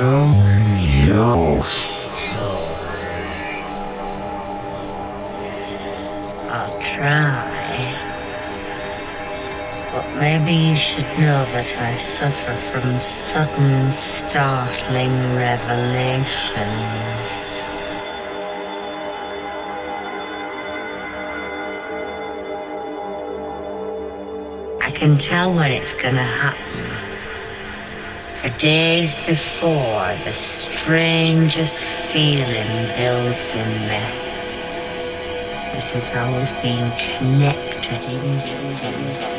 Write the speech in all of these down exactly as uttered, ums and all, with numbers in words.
I'll try. But maybe you should know that I suffer from sudden, startling revelations. I can tell when it's gonna happen. For days before, the strangest feeling builds in me, as if I was being connected into something.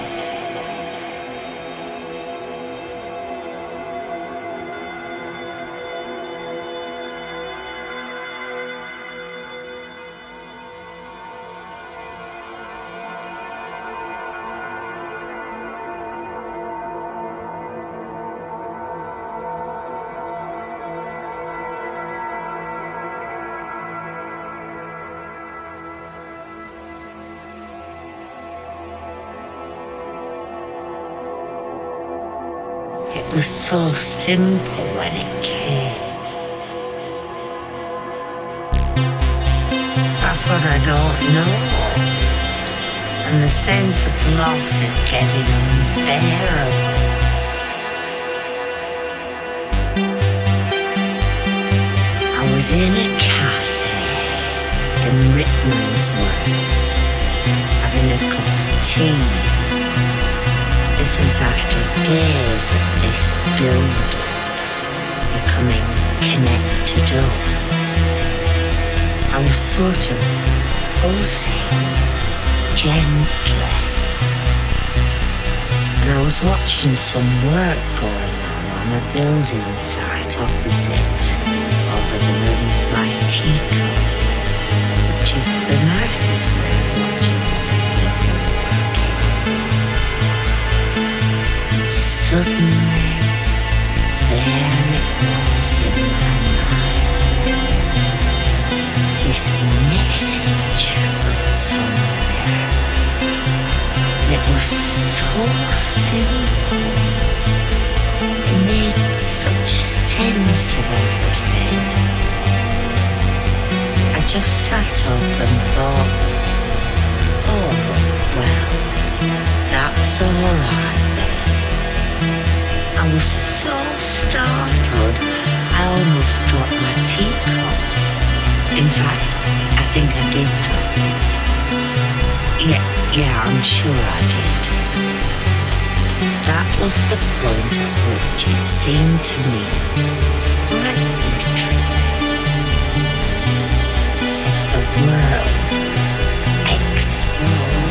It was so simple when it came. That's what I don't know. And the sense of loss is getting unbearable. I was in a cafe in Rickmansworth, having a cup of tea. This was after days of this build-up, becoming connected up. I was sort of pulsing gently, and I was watching some work going on on a building site opposite, over the room of my teacup, which is the nicest way of watching other people working. Suddenly, there it was in my mind, this message from somewhere. It was so simple, it made such sense of everything. I just sat up and thought, oh, well, that's alright. I was so startled, I almost dropped my teacup. In fact, I think I did drop it. Yeah, yeah, I'm sure I did. That was the point at which it seemed to me, quite literally, as if the world exploded.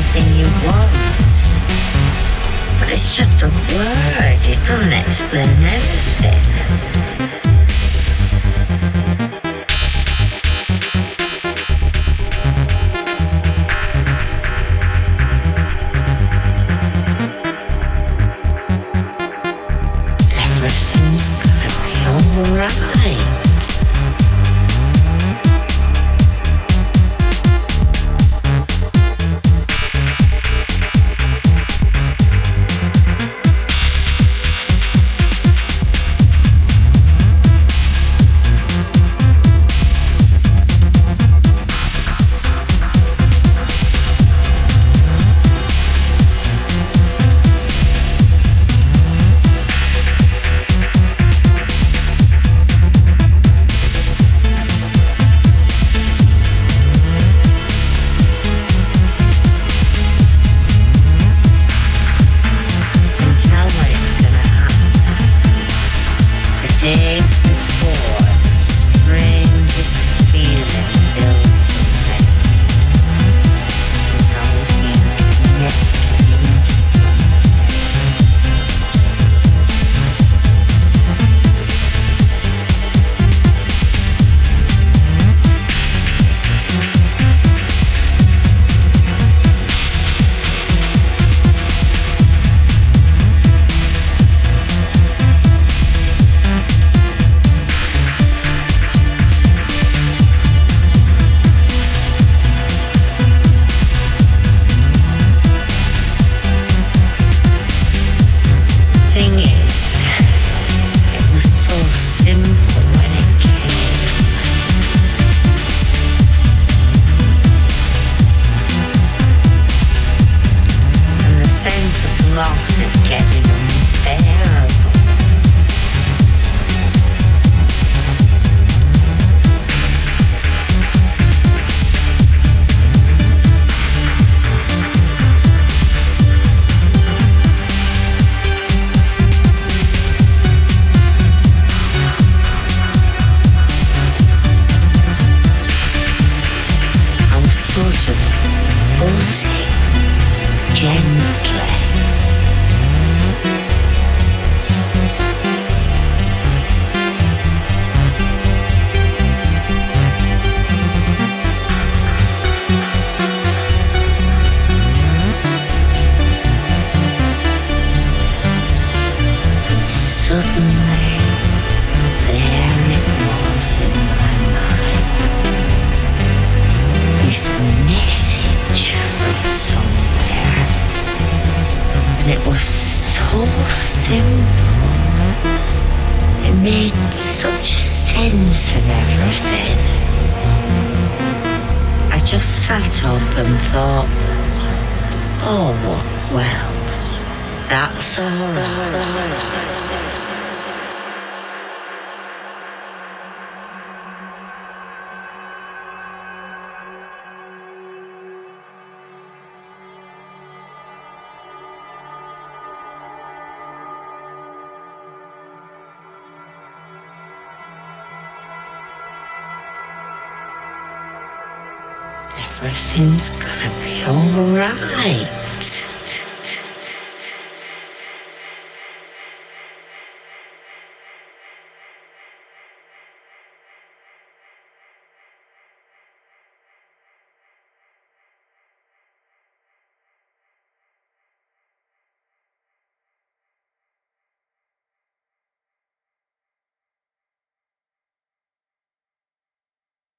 anything you want. But it's just a word, it doesn't explain everything. Everything's gonna be alright. Days before, the strangest feeling builds away. Suppose you connected into something. Thing is, it was so simple when it came. And the sense of loss is getting unbearable. Sort of buzzing gently. Suddenly, there it was in my mind. This message from somewhere, and it was so simple. It made such sense of everything. I just sat up and thought, oh well, that's alright. Everything's gonna be alright.